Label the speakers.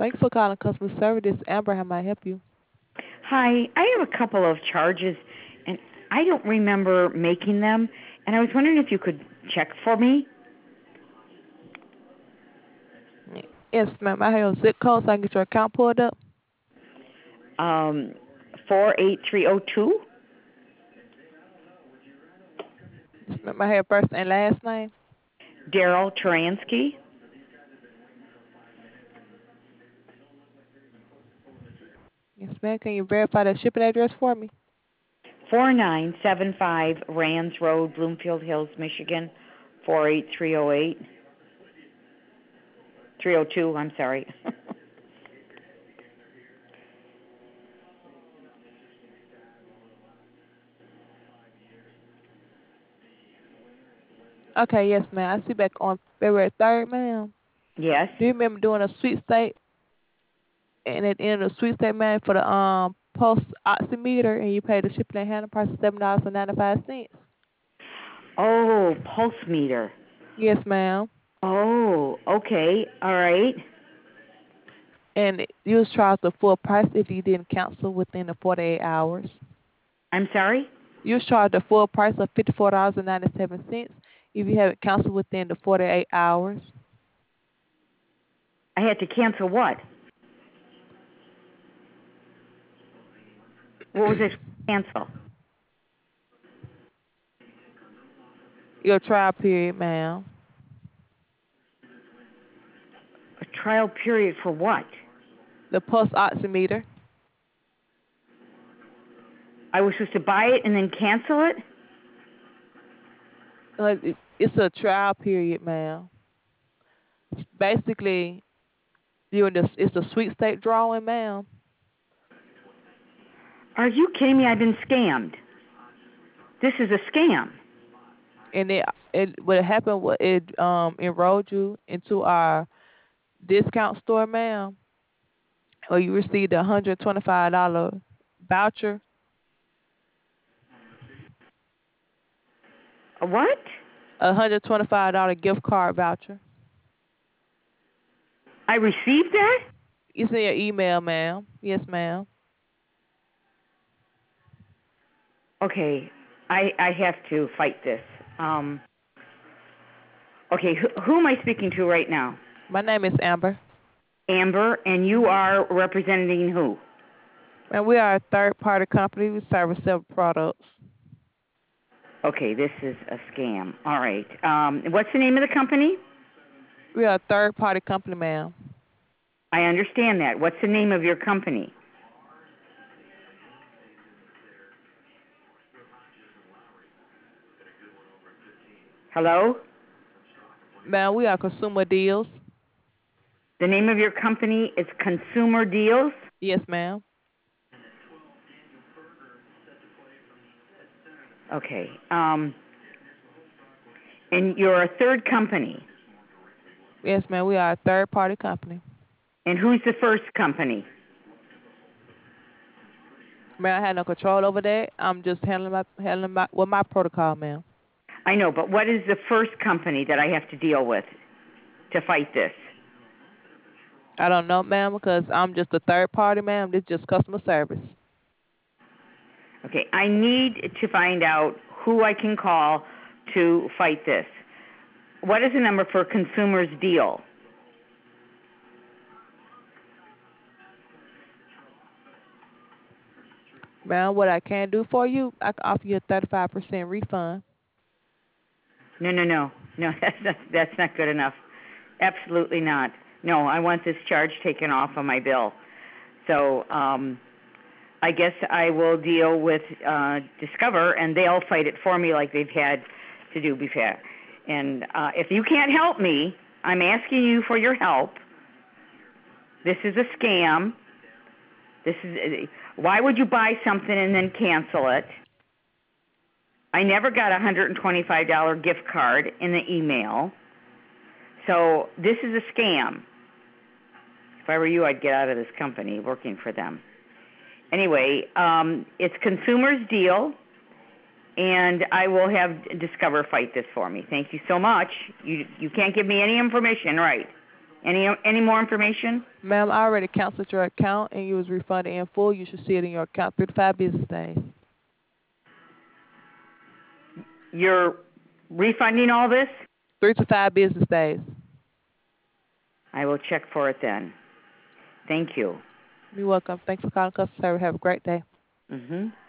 Speaker 1: Thanks for calling customer service. This is Amber. How may I help you?
Speaker 2: Hi, I have a couple of charges, and I don't remember making them, and I was wondering if you could check for me.
Speaker 1: Yes, ma'am. I have a zip code so I can get your account pulled up.
Speaker 2: 48302.
Speaker 1: Yes, ma'am. I have first and last name.
Speaker 2: Daryl Taransky.
Speaker 1: Yes, ma'am. Can you verify the shipping address for me?
Speaker 2: 4975 Rands Road, Bloomfield Hills, Michigan, 48308. 302, I'm sorry.
Speaker 1: Okay, yes, ma'am. I see back on February 3rd, ma'am.
Speaker 2: Yes.
Speaker 1: Do you remember doing a sweet state and at the end of the sweet state, ma'am, for the pulse oximeter and you paid the shipping and handling price of $7.95?
Speaker 2: Oh, pulse meter.
Speaker 1: Yes, ma'am.
Speaker 2: Oh, okay. All right.
Speaker 1: And you was charged the full price if you didn't cancel within the 48 hours.
Speaker 2: I'm sorry?
Speaker 1: You was charged the full price of $54.97 if you haven't canceled within the 48 hours.
Speaker 2: I had to cancel what? What was it? Cancel.
Speaker 1: Your trial period, ma'am.
Speaker 2: A trial period for what?
Speaker 1: The pulse oximeter.
Speaker 2: I was supposed to buy it and then cancel it?
Speaker 1: It's a trial period, ma'am. Basically, it's a sweet state drawing, ma'am.
Speaker 2: Are you kidding me? I've been scammed. This is a scam.
Speaker 1: And what happened was it enrolled you into our discount store, ma'am, or you received a $125 voucher.
Speaker 2: A what?
Speaker 1: A $125 gift card voucher.
Speaker 2: I received that?
Speaker 1: It's in your email, ma'am. Yes, ma'am.
Speaker 2: Okay, I have to fight this. Okay, who am I speaking to right now?
Speaker 1: My name is Amber.
Speaker 2: Amber, and you are representing who?
Speaker 1: And we are a third-party company. We service several products.
Speaker 2: Okay, this is a scam. All right. What's the name of the company?
Speaker 1: We are a third-party company, ma'am.
Speaker 2: I understand that. What's the name of your company? Hello?
Speaker 1: Ma'am, we are Consumer Deals.
Speaker 2: The name of your company is Consumer Deals?
Speaker 1: Yes, ma'am.
Speaker 2: Okay. And you're a third company.
Speaker 1: Yes, ma'am. We are a third-party company.
Speaker 2: And who's the first company?
Speaker 1: Ma'am, I have no control over that. I'm just handling my protocol, ma'am.
Speaker 2: I know, but what is the first company that I have to deal with to fight this?
Speaker 1: I don't know, ma'am, because I'm just a third party, ma'am. This is just customer service.
Speaker 2: Okay, I need to find out who I can call to fight this. What is the number for Consumer's Deal?
Speaker 1: Ma'am, what I can do for you, I can offer you a 35% refund.
Speaker 2: No, no, no. No, that's not good enough. Absolutely not. No, I want this charge taken off of my bill. So, I guess I will deal with Discover, and they'll fight it for me like they've had to do before. And if you can't help me, I'm asking you for your help. This is a scam. This is why would you buy something and then cancel it? I never got a $125 gift card in the email. So this is a scam. If I were you, I'd get out of this company working for them. Anyway, it's Consumer's Deal, and I will have Discover fight this for me. Thank you so much. You can't give me any information, right? Any more information?
Speaker 1: Ma'am, I already canceled your account and you was refunded in full. You should see it in your account 3 to 5 business days.
Speaker 2: You're refunding all this?
Speaker 1: 3 to 5 business days.
Speaker 2: I will check for it then. Thank you.
Speaker 1: You're welcome. Thanks for calling customer service. Have a great day.
Speaker 2: Mhm.